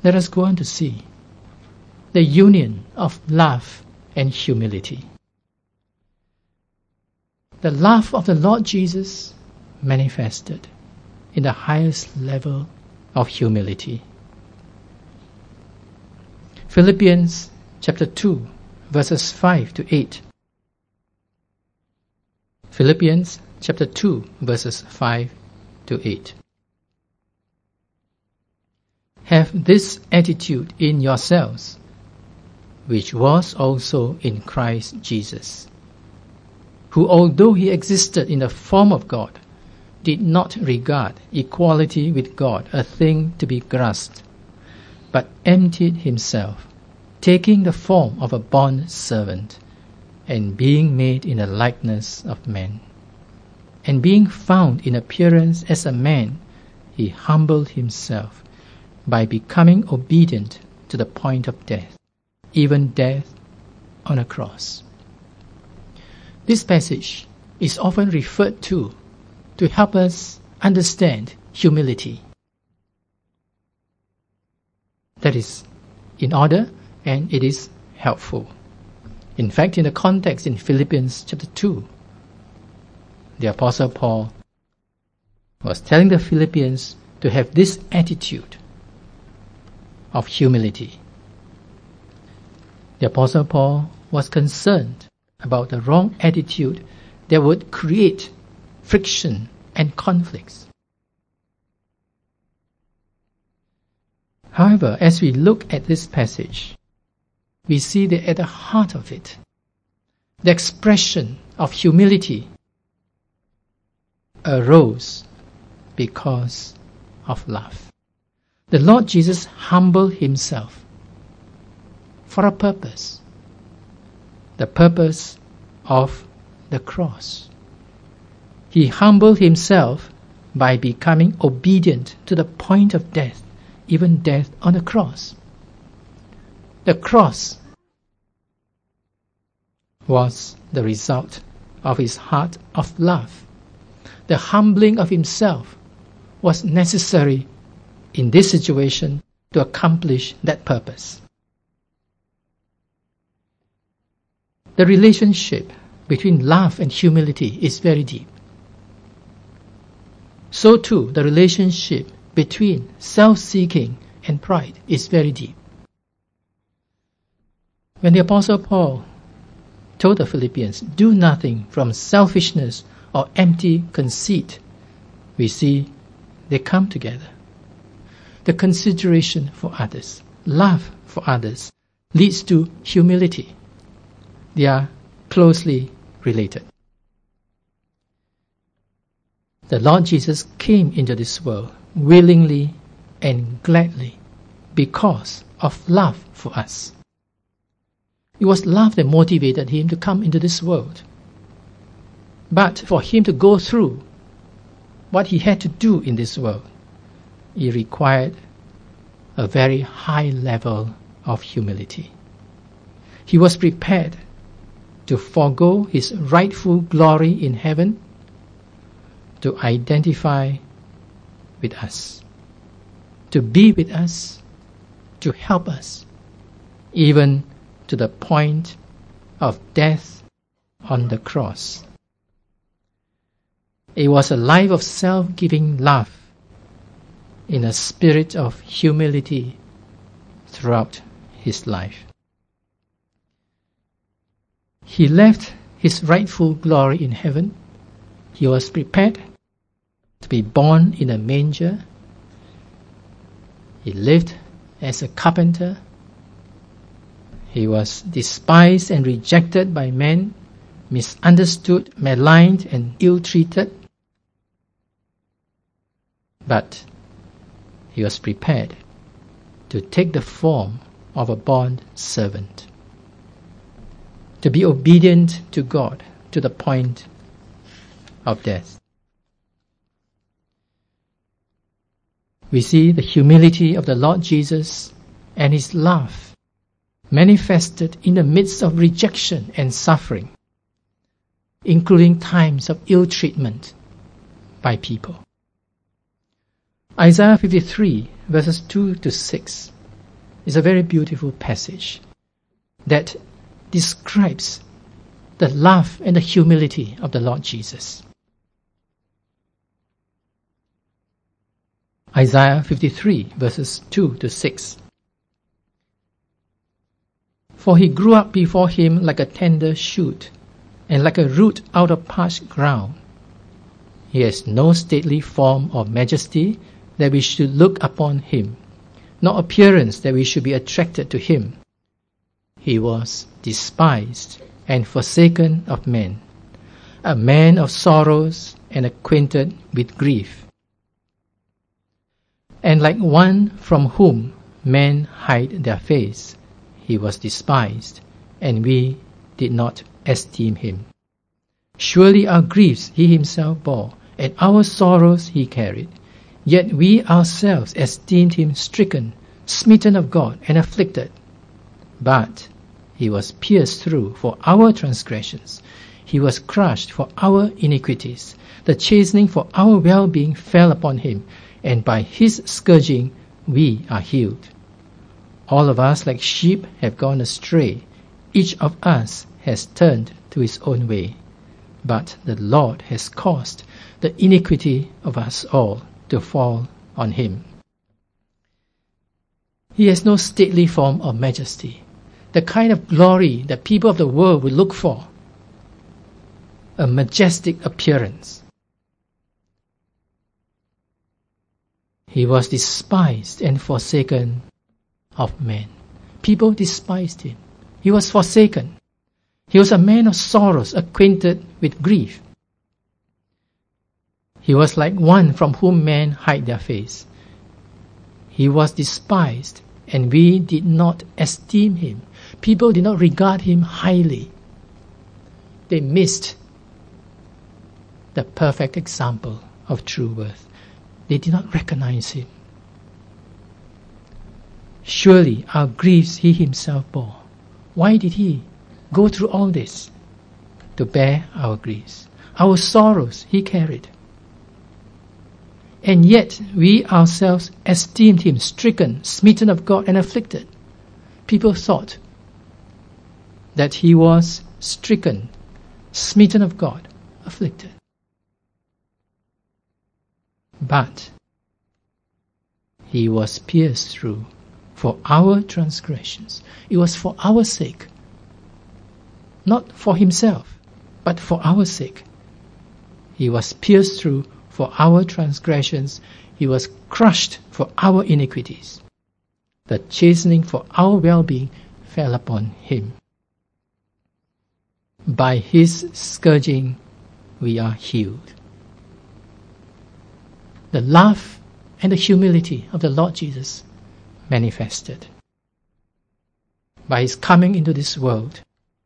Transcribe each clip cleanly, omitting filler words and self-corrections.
Let us go on to see the union of love and humility. The love of the Lord Jesus manifested in the highest level of humility. Philippians chapter 2, verses 5 to 8. Philippians chapter 2, verses 5 to 8. Have this attitude in yourselves, which was also in Christ Jesus, who, although he existed in the form of God, did not regard equality with God a thing to be grasped, but emptied himself, taking the form of a bond servant, and being made in the likeness of men. And being found in appearance as a man, he humbled himself by becoming obedient to the point of death, even death on a cross. This passage is often referred to help us understand humility. That is in order, and it is helpful. In fact, in the context in Philippians chapter 2, the Apostle Paul was telling the Philippians to have this attitude of humility. The Apostle Paul was concerned about the wrong attitude that would create friction and conflicts. However, as we look at this passage, we see that at the heart of it, the expression of humility arose because of love. The Lord Jesus humbled himself for a purpose, the purpose of the cross. He humbled himself by becoming obedient to the point of death, even death on the cross. The cross was the result of his heart of love. The humbling of himself was necessary in this situation to accomplish that purpose. The relationship between love and humility is very deep. So too, the relationship between self-seeking and pride is very deep. When the Apostle Paul told the Philippians, do nothing from selfishness or empty conceit, we see they come together. The consideration for others, love for others, leads to humility. They are closely related. The Lord Jesus came into this world willingly and gladly because of love for us. It was love that motivated him to come into this world. But for him to go through what he had to do in this world, it required a very high level of humility. He was prepared to forego his rightful glory in heaven to identify with us, to be with us, to help us, even to the point of death on the cross. It was a life of self-giving love in a spirit of humility throughout his life. He left his rightful glory in heaven. He was prepared to be born in a manger. He lived as a carpenter. He was despised and rejected by men, misunderstood, maligned, and ill-treated. But he was prepared to take the form of a bond servant, to be obedient to God to the point of death. We see the humility of the Lord Jesus and his love manifested in the midst of rejection and suffering, including times of ill treatment by people. Isaiah 53 verses 2 to 6 is a very beautiful passage that describes the love and the humility of the Lord Jesus. Isaiah 53 verses 2 to 6. For he grew up before him like a tender shoot, and like a root out of parched ground. He has no stately form or majesty that we should look upon him, nor appearance that we should be attracted to him. He was despised and forsaken of men, a man of sorrows and acquainted with grief. And like one from whom men hide their face, he was despised, and we did not esteem him. Surely our griefs he himself bore, and our sorrows he carried. Yet we ourselves esteemed him stricken, smitten of God, and afflicted. But he was pierced through for our transgressions. He was crushed for our iniquities. The chastening for our well-being fell upon him, and by his scourging we are healed. All of us like sheep have gone astray. Each of us has turned to his own way. But the Lord has caused the iniquity of us all to fall on him. He has no stately form or majesty, the kind of glory that people of the world would look for, a majestic appearance. He was despised and forsaken of men. People despised him. He was forsaken. He was a man of sorrows, acquainted with grief. He was like one from whom men hide their face. He was despised, and we did not esteem him. People did not regard him highly. They missed the perfect example of true worth. They did not recognize him. Surely our griefs he himself bore. Why did he go through all this? To bear our griefs. Our sorrows he carried. And yet we ourselves esteemed him stricken, smitten of God, and afflicted. People thought that he was stricken, smitten of God, afflicted. But he was pierced through for our transgressions. It was for our sake. Not for himself, but for our sake. He was pierced through for our transgressions. He was crushed for our iniquities. The chastening for our well-being fell upon him. By his scourging we are healed. The love and the humility of the Lord Jesus manifested by his coming into this world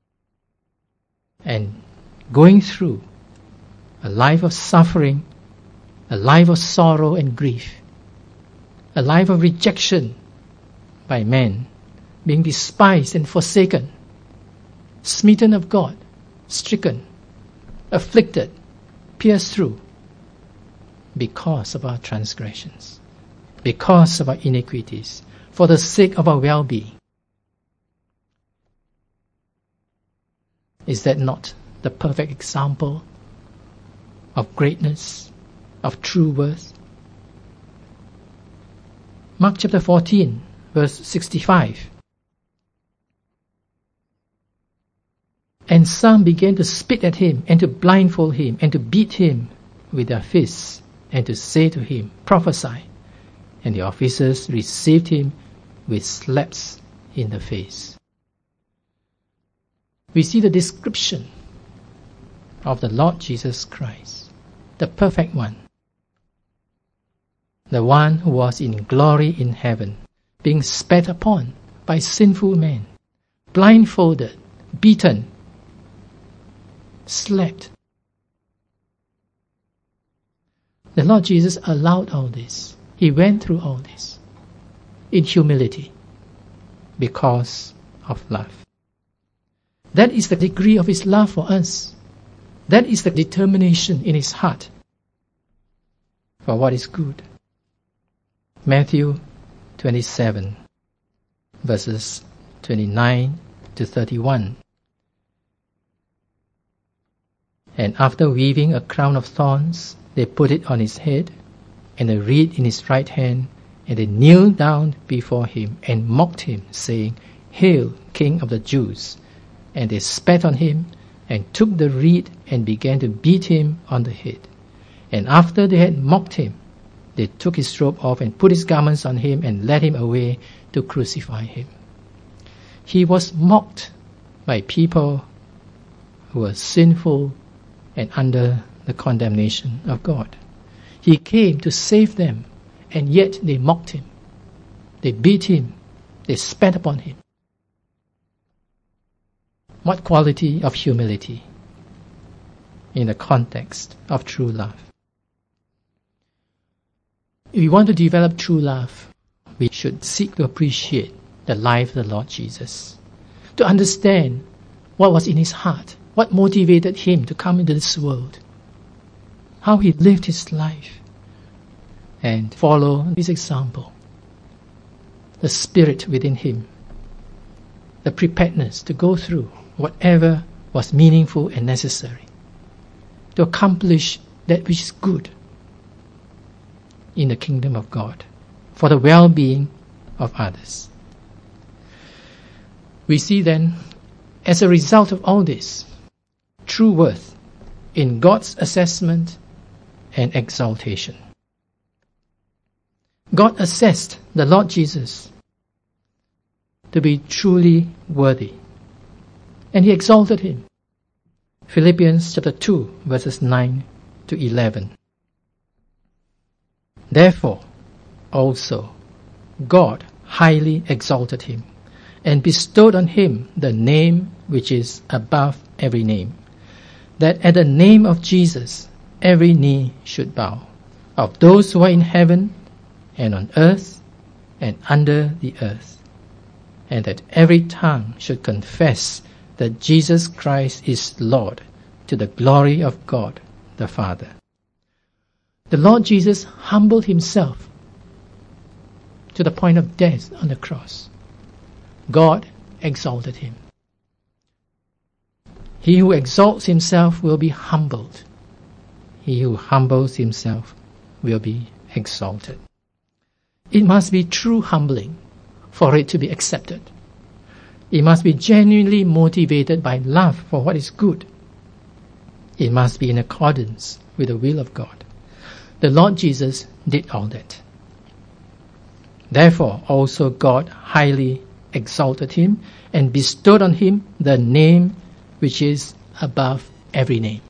and going through a life of suffering, a life of sorrow and grief, a life of rejection by men, being despised and forsaken, smitten of God, stricken, afflicted, pierced through, because of our transgressions, because of our iniquities, for the sake of our well-being. Is that not the perfect example of greatness, of true worth? Mark chapter 14, verse 65. And some began to spit at him, and to blindfold him, and to beat him with their fists, and to say to him, prophesy. And the officers received him with slaps in the face. We see the description of the Lord Jesus Christ, the perfect one, the one who was in glory in heaven, being spat upon by sinful men, blindfolded, beaten, slapped. The Lord Jesus allowed all this. He went through all this in humility because of love. That is the degree of his love for us. That is the determination in his heart for what is good. Matthew 27, verses 29 to 31. And after weaving a crown of thorns, they put it on his head, and a reed in his right hand, and they kneeled down before him, and mocked him, saying, Hail, King of the Jews! And they spat on him, and took the reed, and began to beat him on the head. And after they had mocked him, they took his robe off, and put his garments on him, and led him away to crucify him. He was mocked by people who were sinful and under the condemnation of God. He came to save them, and yet they mocked him. They beat him. They spat upon him. What quality of humility in the context of true love? If we want to develop true love, we should seek to appreciate the life of the Lord Jesus, to understand what was in his heart, what motivated him to come into this world, how he lived his life, and follow his example. The spirit within him, the preparedness to go through whatever was meaningful and necessary to accomplish that which is good in the kingdom of God for the well-being of others. We see then, as a result of all this, true worth in God's assessment and exaltation. God assessed the Lord Jesus to be truly worthy, and he exalted him. Philippians chapter 2, verses 9 to 11. Therefore, also, God highly exalted him, and bestowed on him the name which is above every name, that at the name of Jesus every knee should bow, of those who are in heaven and on earth and under the earth, and that every tongue should confess that Jesus Christ is Lord, to the glory of God the Father. The Lord Jesus humbled himself to the point of death on the cross. God exalted him. He who exalts himself will be humbled. He who humbles himself will be exalted. It must be true humbling for it to be accepted. It must be genuinely motivated by love for what is good. It must be in accordance with the will of God. The Lord Jesus did all that. Therefore, also God highly exalted him and bestowed on him the name which is above every name.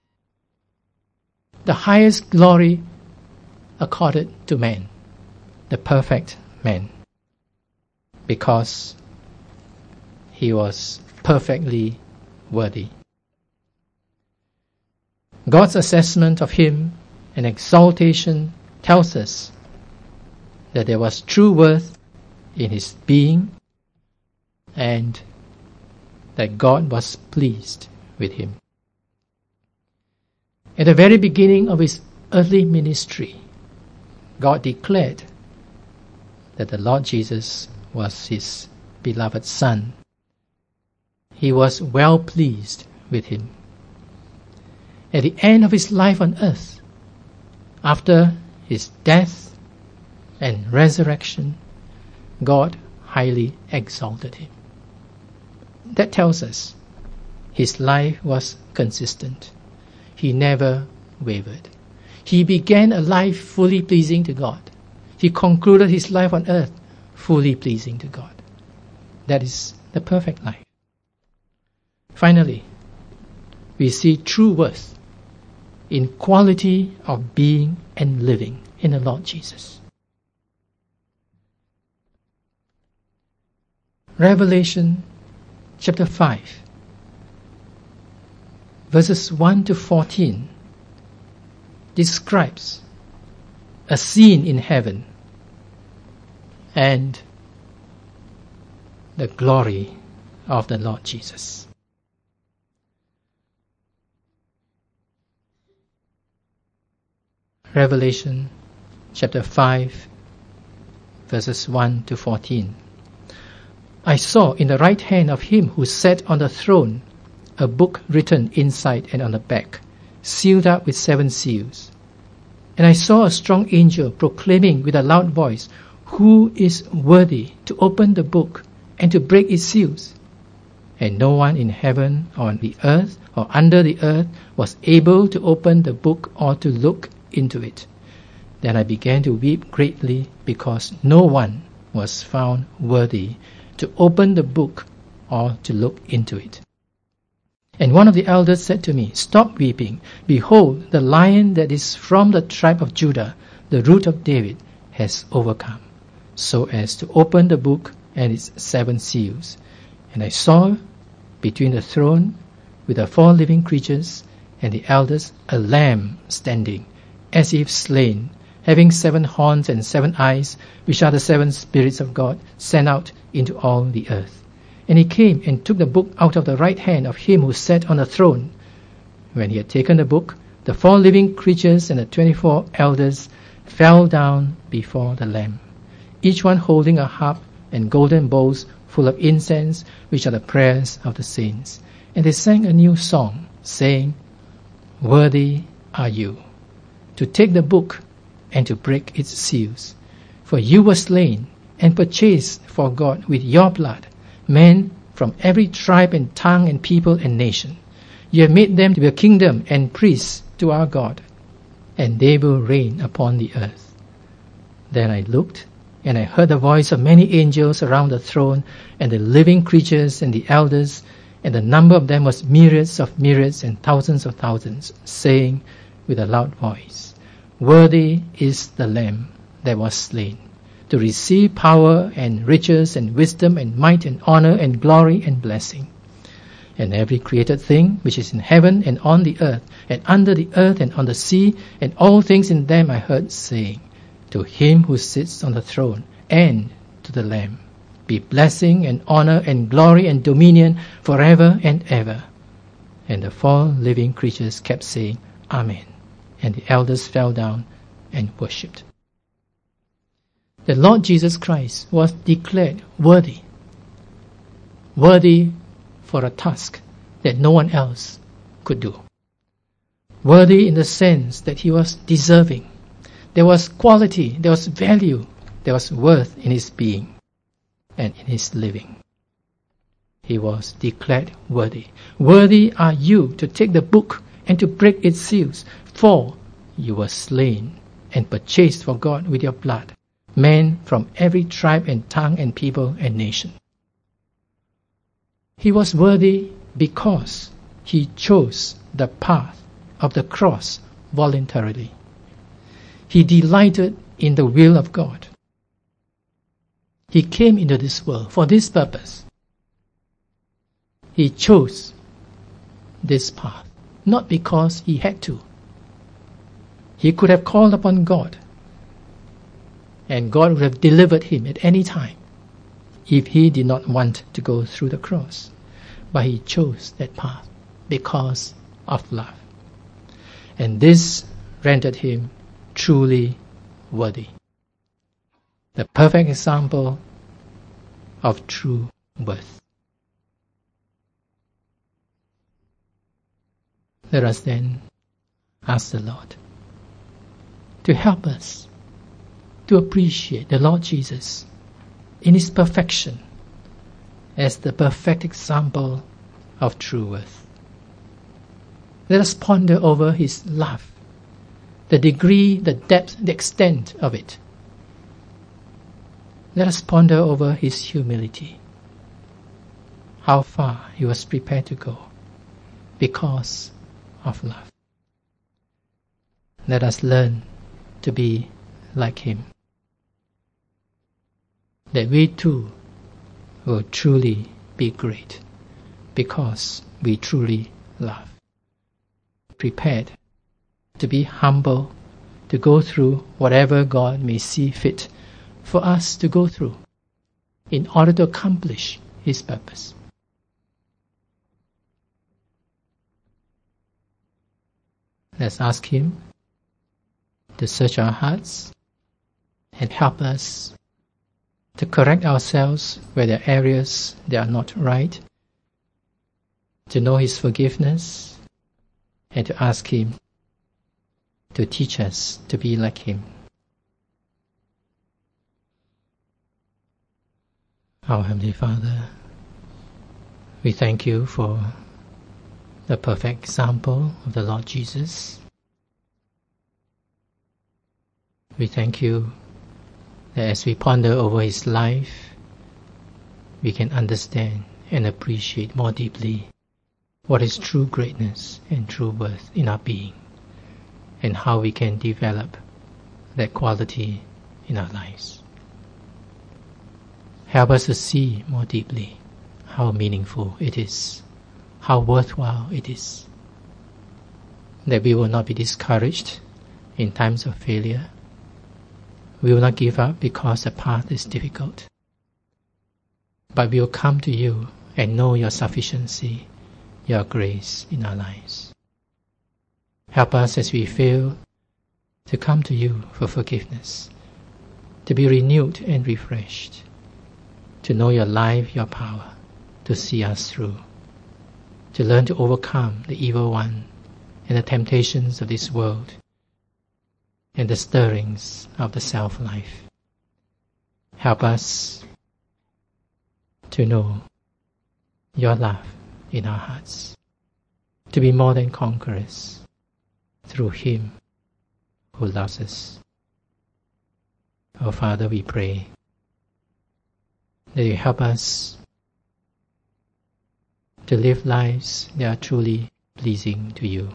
The highest glory accorded to man, the perfect man, because he was perfectly worthy. God's assessment of him and exaltation tells us that there was true worth in his being and that God was pleased with him. At the very beginning of his earthly ministry, God declared that the Lord Jesus was his beloved Son. He was well pleased with him. At the end of his life on earth, after his death and resurrection, God highly exalted him. That tells us his life was consistent. He never wavered. He began a life fully pleasing to God. He concluded his life on earth fully pleasing to God. That is the perfect life. Finally, we see true worth in quality of being and living in the Lord Jesus. Revelation chapter 5, verses 1 to 14 describes a scene in heaven and the glory of the Lord Jesus. Revelation chapter 5, verses 1 to 14. I saw in the right hand of him who sat on the throne a book written inside and on the back, sealed up with 7 seals. And I saw a strong angel proclaiming with a loud voice, "Who is worthy to open the book and to break its seals?" And no one in heaven or on the earth or under the earth was able to open the book or to look into it. Then I began to weep greatly because no one was found worthy to open the book or to look into it. And one of the elders said to me, "Stop weeping. Behold, the Lion that is from the tribe of Judah, the Root of David, has overcome, so as to open the book and its 7 seals." And I saw between the throne with the 4 living creatures and the elders a lamb standing, as if slain, having 7 horns and 7 eyes, which are the 7 spirits of God sent out into all the earth. And he came and took the book out of the right hand of him who sat on the throne. When he had taken the book, the 4 living creatures and the 24 elders fell down before the Lamb, each one holding a harp and golden bowls full of incense, which are the prayers of the saints. And they sang a new song, saying, "Worthy are you to take the book and to break its seals. For you were slain and purchased for God with your blood men from every tribe and tongue and people and nation. You have made them to be a kingdom and priests to our God, and they will reign upon the earth." Then I looked, and I heard the voice of many angels around the throne, and the living creatures and the elders, and the number of them was myriads of myriads and thousands of thousands, saying with a loud voice, "Worthy is the Lamb that was slain, to receive power and riches and wisdom and might and honor and glory and blessing." And every created thing which is in heaven and on the earth and under the earth and on the sea and all things in them I heard saying, "To him who sits on the throne and to the Lamb be blessing and honor and glory and dominion forever and ever." And the 4 living creatures kept saying, "Amen." And the elders fell down and worshipped. The Lord Jesus Christ was declared worthy. Worthy for a task that no one else could do. Worthy in the sense that he was deserving. There was quality, there was value, there was worth in his being and in his living. He was declared worthy. Worthy are you to take the book and to break its seals, for you were slain and purchased for God with your blood men from every tribe and tongue and people and nation. He was worthy because he chose the path of the cross voluntarily. He delighted in the will of God. He came into this world for this purpose. He chose this path, not because he had to. He could have called upon God, and God would have delivered him at any time if he did not want to go through the cross. But he chose that path because of love. And this rendered him truly worthy. The perfect example of true worth. Let us then ask the Lord to help us to appreciate the Lord Jesus in his perfection as the perfect example of true worth. Let us ponder over his love, the degree, the depth, the extent of it. Let us ponder over his humility, how far he was prepared to go because of love. Let us learn to be like him, that we too will truly be great because we truly love. Prepared to be humble, to go through whatever God may see fit for us to go through in order to accomplish his purpose. Let's ask him to search our hearts and help us to correct ourselves where there are areas that are not right, to know His forgiveness, and to ask Him to teach us to be like Him. Our Heavenly Father, we thank You for the perfect example of the Lord Jesus. We thank You that as we ponder over His life, we can understand and appreciate more deeply what is true greatness and true worth in our being, and how we can develop that quality in our lives. Help us to see more deeply how meaningful it is, how worthwhile it is, that we will not be discouraged in times of failure. We will not give up because the path is difficult, but we will come to You and know Your sufficiency, Your grace in our lives. Help us as we fail to come to You for forgiveness, to be renewed and refreshed, to know Your life, Your power, to see us through, to learn to overcome the evil one and the temptations of this world and the stirrings of the self-life. Help us to know Your love in our hearts, to be more than conquerors through Him who loves us. Oh Father, we pray that You help us to live lives that are truly pleasing to You.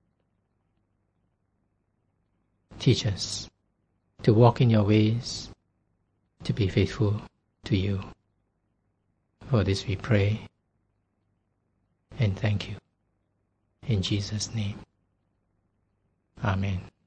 Teach us to walk in Your ways, to be faithful to You. For this we pray and thank You. In Jesus' name. Amen.